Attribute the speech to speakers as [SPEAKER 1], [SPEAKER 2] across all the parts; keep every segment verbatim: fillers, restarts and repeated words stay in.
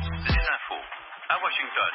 [SPEAKER 1] Les infos à Washington.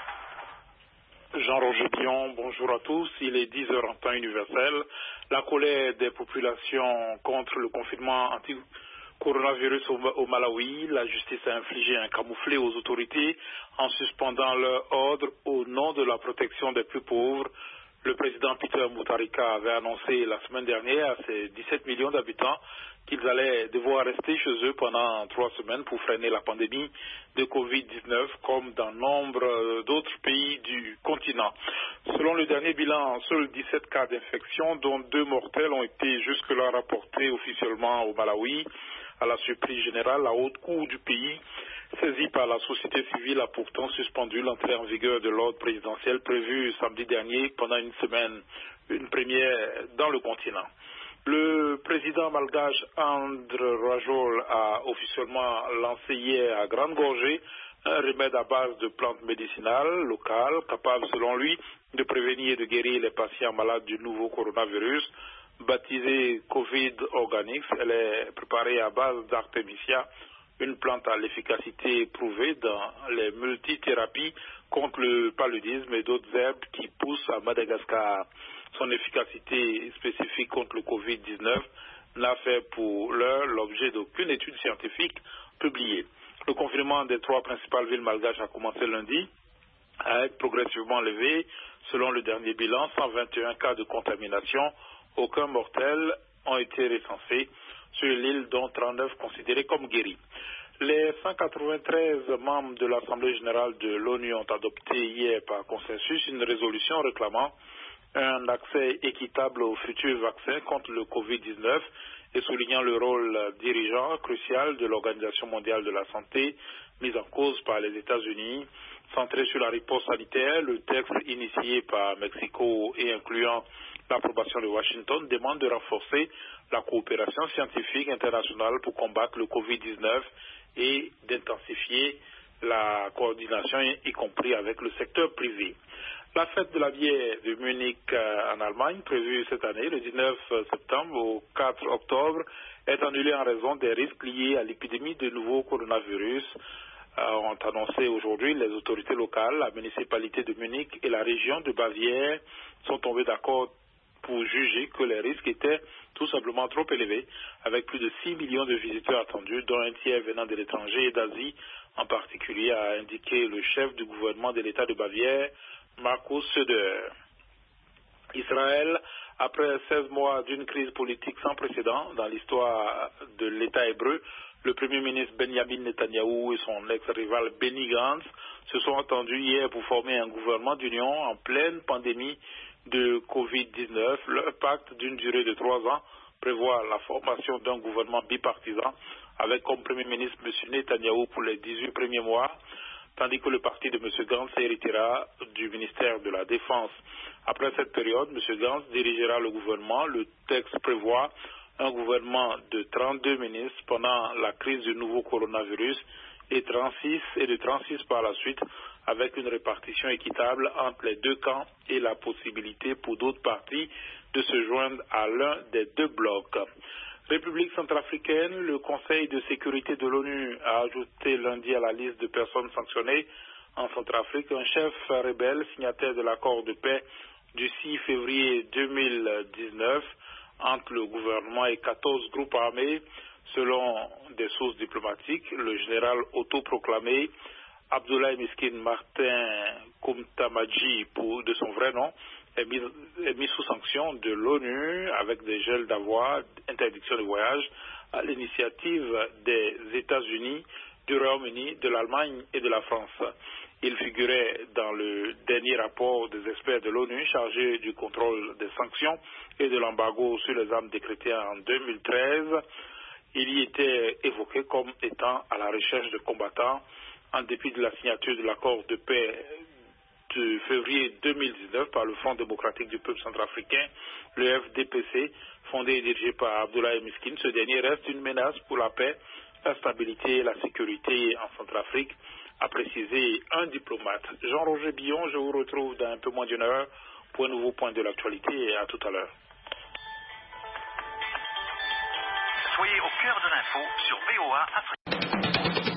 [SPEAKER 2] Jean-Roger Bion, bonjour à tous. Il est dix heures en temps universel. La colère des populations contre le confinement anti-coronavirus au, au Malawi. La justice a infligé un camouflet aux autorités en suspendant leur ordre au nom de la protection des plus pauvres. Le président Peter Mutharika avait annoncé la semaine dernière à ses dix-sept millions d'habitants qu'ils allaient devoir rester chez eux pendant trois semaines pour freiner la pandémie de covid dix-neuf, comme dans nombre d'autres pays du continent. Selon le dernier bilan, seuls dix-sept cas d'infection, dont deux mortels, ont été jusque-là rapportés officiellement au Malawi. À la surprise générale, la haute cour du pays, saisie par la société civile, a pourtant suspendu l'entrée en vigueur de l'ordre présidentiel prévu samedi dernier pendant une semaine, une première dans le continent. Le président malgache André Rajol a officiellement lancé hier à grande gorgée un remède à base de plantes médicinales locales, capable selon lui de prévenir et de guérir les patients malades du nouveau coronavirus. Baptisée Covid Organics, elle est préparée à base d'Artemisia, une plante à l'efficacité prouvée dans les multithérapies contre le paludisme et d'autres herbes qui poussent à Madagascar. Son efficacité spécifique contre le covid dix-neuf n'a fait pour l'heure l'objet d'aucune étude scientifique publiée. Le confinement des trois principales villes malgaches a commencé lundi à être progressivement levé. Selon le dernier bilan, cent vingt et un cas de contamination, aucun mortel ont été recensés sur l'île, dont trente-neuf considérés comme guéris. Les cent quatre-vingt-treize membres de l'Assemblée générale de l'ONU ont adopté hier par consensus une résolution réclamant un accès équitable aux futurs vaccins contre le covid dix-neuf et soulignant le rôle dirigeant crucial de l'Organisation mondiale de la santé, mise en cause par les États-Unis. Centré sur la riposte sanitaire, le texte initié par Mexico et incluant l'approbation de Washington demande de renforcer la coopération scientifique internationale pour combattre le covid dix-neuf et d'intensifier la coordination, y compris avec le secteur privé. La fête de la bière de Munich euh, en Allemagne, prévue cette année, le dix-neuf septembre au quatre octobre, est annulée en raison des risques liés à l'épidémie de nouveau coronavirus. Euh, ont annoncé aujourd'hui les autorités locales, la municipalité de Munich et la région de Bavière sont tombés d'accord pour juger que les risques étaient tout simplement trop élevés, avec plus de six millions de visiteurs attendus, dont un tiers venant de l'étranger et d'Asie, en particulier, a indiqué le chef du gouvernement de l'État de Bavière, Markus Söder. Israël, après seize mois d'une crise politique sans précédent dans l'histoire de l'État hébreu, le Premier ministre Benjamin Netanyahou et son ex-rival Benny Gantz se sont entendus hier pour former un gouvernement d'union en pleine pandémie de covid dix-neuf. Le pacte d'une durée de trois ans prévoit la formation d'un gouvernement bipartisan avec comme Premier ministre M. Netanyahou pour les dix-huit premiers mois, tandis que le parti de M. Gantz héritera du ministère de la Défense. Après cette période, M. Gantz dirigera le gouvernement. Le texte prévoit un gouvernement de trente-deux ministres pendant la crise du nouveau coronavirus et trente-six et de trente-six par la suite, avec une répartition équitable entre les deux camps et la possibilité pour d'autres partis de se joindre à l'un des deux blocs. République centrafricaine, le Conseil de sécurité de l'ONU a ajouté lundi à la liste de personnes sanctionnées en Centrafrique un chef rebelle signataire de l'accord de paix du six février deux mille dix-neuf entre le gouvernement et quatorze groupes armés. Selon des sources diplomatiques, le général autoproclamé Abdoulaye Miskin Martin Koumtamadji, pour, de son vrai nom, est mis, est mis sous sanction de l'ONU avec des gels d'avoirs, interdiction de voyage, à l'initiative des États-Unis, du Royaume-Uni, de l'Allemagne et de la France. Il figurait dans le dernier rapport des experts de l'ONU chargé du contrôle des sanctions et de l'embargo sur les armes décrété en deux mille treize. Il y était évoqué comme étant à la recherche de combattants en dépit de la signature de l'accord de paix de février deux mille dix-neuf par le Front démocratique du peuple centrafricain, le F D P C, fondé et dirigé par Abdoulaye Miskin. Ce dernier reste une menace pour la paix, la stabilité et la sécurité en Centrafrique, a précisé un diplomate. Jean-Roger Bion, je vous retrouve dans un peu moins d'une heure pour un nouveau point de l'actualité et à tout à l'heure.
[SPEAKER 1] Soyez au cœur de l'info sur V O A Afrique.